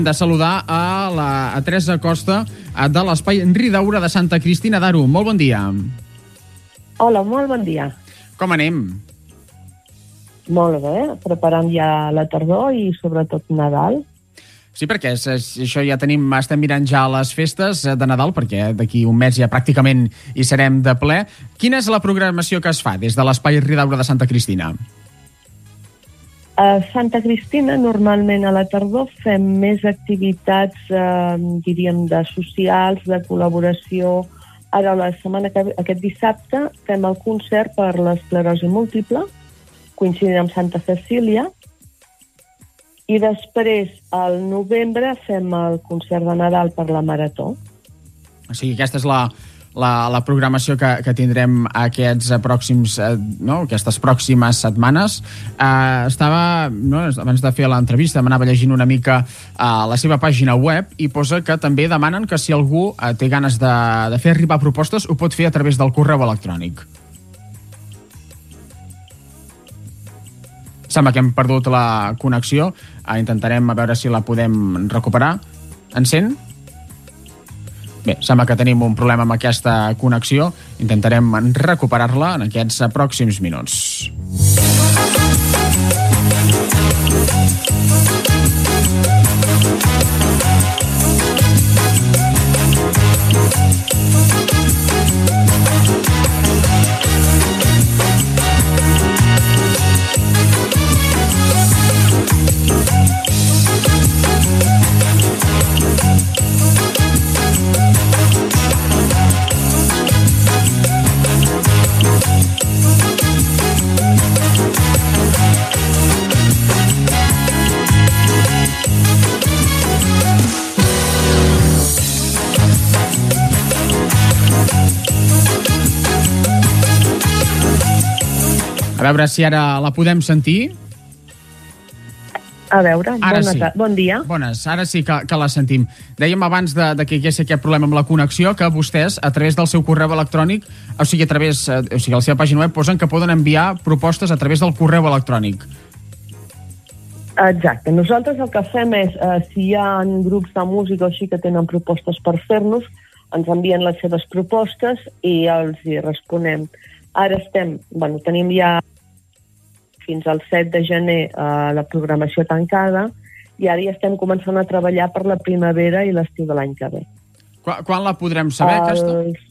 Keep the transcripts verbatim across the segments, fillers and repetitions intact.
de saludar a la a Teresa Costa de l'Espai Ridaura de Santa Cristina d'Aro. Molt bon dia. Hola, molt bon dia. Com anem? Molt bé, preparant ja la tardor i sobretot Nadal. Sí, perquè és, és, això ja tenim, estem mirant ja les festes de Nadal, perquè d'aquí un mes ja pràcticament hi serem de ple. Quina és la programació que es fa des de l'Espai Ridaura de Santa Cristina? A Santa Cristina, normalment a la tardor, fem més activitats, eh, diríem, de socials, de col·laboració. Ara, la setmana que ve, aquest dissabte, fem el concert per l'esclerosi múltiple, coincidint amb Santa Cecília, i després, al novembre, fem el concert de Nadal per la Marató. O sigui, aquesta és la, la, la programació que, que tindrem aquests pròxims, eh, no? aquestes pròximes setmanes. Eh, estava, no? abans de fer l'entrevista, m'anava llegint una mica a la seva pàgina web i posa que també demanen que si algú eh, té ganes de, de fer arribar propostes, ho pot fer a través del correu electrònic. Sembla que hem perdut la connexió. Uh, intentarem a veure si la podem recuperar. Encén? Bé, sembla que tenim un problema amb aquesta connexió. Intentarem recuperar-la en aquests pròxims minuts. A veure si ara la podem sentir. A veure, ara bona sí. bon dia. Bones, ara sí que, que la sentim. Dèiem abans de, de que hi hagués aquest problema amb la connexió que vostès, a través del seu correu electrònic, o sigui, a través, o sigui, a la seva pàgina web, posen que poden enviar propostes a través del correu electrònic. Exacte. Nosaltres el que fem és, eh, si hi ha grups de música o així que tenen propostes per fer-nos, ens envien les seves propostes i els hi responem. Ara estem, bueno, tenim ja fins al set de gener eh, la programació tancada i ara ja estem començant a treballar per la primavera i l'estiu de l'any que ve. Quan, quan la podrem saber, el... aquesta?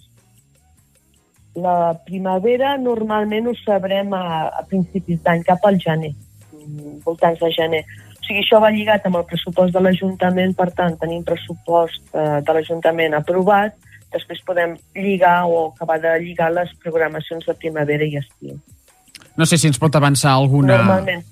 La primavera normalment ho sabrem a, a principis d'any, cap al gener, voltants de gener. O sigui, això va lligat amb el pressupost de l'Ajuntament, per tant, tenim pressupost eh, de l'Ajuntament aprovat, després podem lligar o acabar de lligar les programacions de primavera i estiu. No sé si ens pot avançar alguna... Normalment.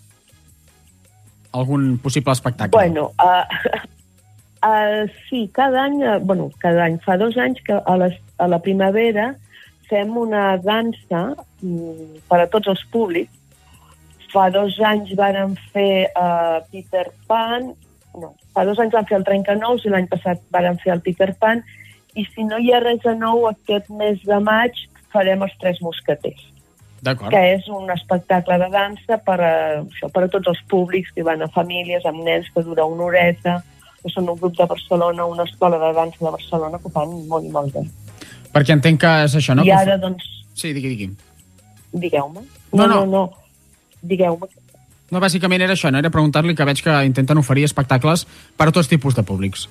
Algun possible espectacle. Bueno, uh, uh, sí, cada any, uh, bueno, cada any, fa dos anys que a, les, a la primavera fem una dansa um, per a tots els públics. Fa dos anys vàrem fer uh, Peter Pan, no, fa dos anys vam fer el Trencanous i l'any passat vàrem fer el Peter Pan, i si no hi ha res de nou, aquest mes de maig farem els Tres Mosqueters. D'acord. Que és un espectacle de dansa per a, això, per a tots els públics que van a famílies, amb nens, que dura una horeta, que són un grup de Barcelona, una escola de dansa de Barcelona, que ho fan molt i molt bé. Perquè entenc que és això, no? I ara, doncs... Sí, digui, digui. Digueu-me. No, No, no. no, no. Digueu-me. No, bàsicament era això, no? Era preguntar-li, que veig que intenten oferir espectacles per a tots tipus de públics.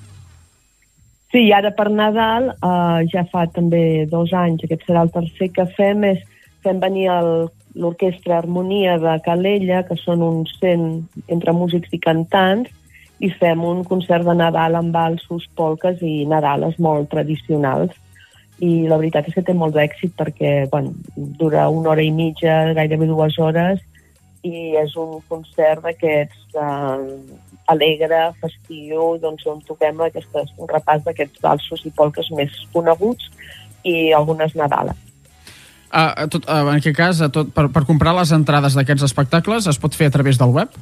Sí, i ara per Nadal, eh, ja fa també dos anys, aquest serà el tercer que fem, és fem venir l'Orquestra Harmonia de Calella, que són uns cent entre músics i cantants, i fem un concert de Nadal amb valsos, polques i nadales molt tradicionals. I la veritat és que té molt d'èxit perquè, bueno, dura una hora i mitja, gairebé dues hores, i és un concert d'aquests eh, alegre, festiu, doncs on toquem aquestes, un repàs d'aquests valsos i polques més coneguts i algunes nadales. Uh, tot, uh, en aquest cas, uh, tot, per, per comprar les entrades d'aquests espectacles es pot fer a través del web?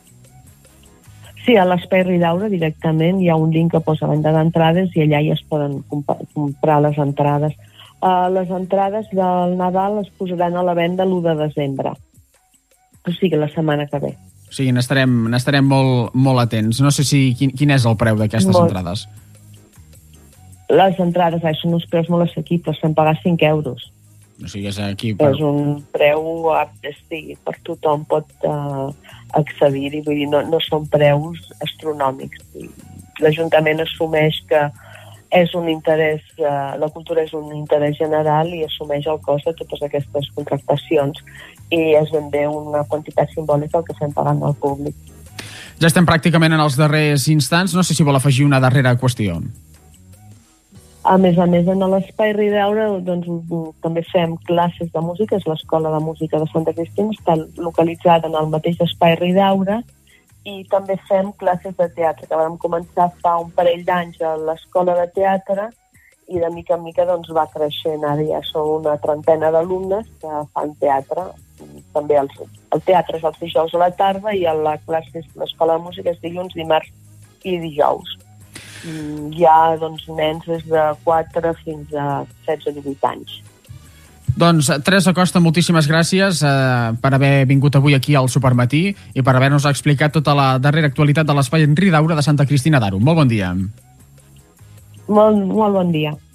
Sí, a l'Espai Ridaura directament hi ha un link que posa venda d'entrades i allà ja es poden comp comprar les entrades. Uh, les entrades del Nadal es posaran a la venda l'u de desembre. O sigui, la setmana que ve. O sigui, n'estarem, n'estarem molt, molt atents. No sé si quin, quin és el preu d'aquestes molt. entrades. Les entrades eh, són uns preus molt assequibles, fem pagar cinc euros. O sigui, és aquí... Per... És un preu apte, sí, per tothom pot uh, accedir-hi, vull dir, no, no són preus astronòmics. L'Ajuntament assumeix que és un interès, uh, la cultura és un interès general i assumeix el cost de totes aquestes contractacions i és ben bé una quantitat simbòlica el que estem pagant al públic. Ja estem pràcticament en els darrers instants, no sé si vol afegir una darrera qüestió. A més a més, en l'Espai Ridaura doncs, també fem classes de música, és l'Escola de Música de Santa Cristina, està localitzada en el mateix Espai Ridaura, i també fem classes de teatre, que vam començar fa un parell d'anys a l'Escola de Teatre i de mica en mica doncs, va creixent. Ara ja són una trentena d'alumnes que fan teatre. També el, el teatre és els dijous a la tarda i la classe l'Escola de Música és dilluns, dimarts i dijous. Hi ha doncs, nens des de quatre fins a setze a divuit anys. Doncs, Teresa Costa, moltíssimes gràcies eh, per haver vingut avui aquí al Supermatí i per haver-nos explicat tota la darrera actualitat de l'Espai Ridaura de Santa Cristina d'Aro. Molt bon dia. Molt, molt bon dia.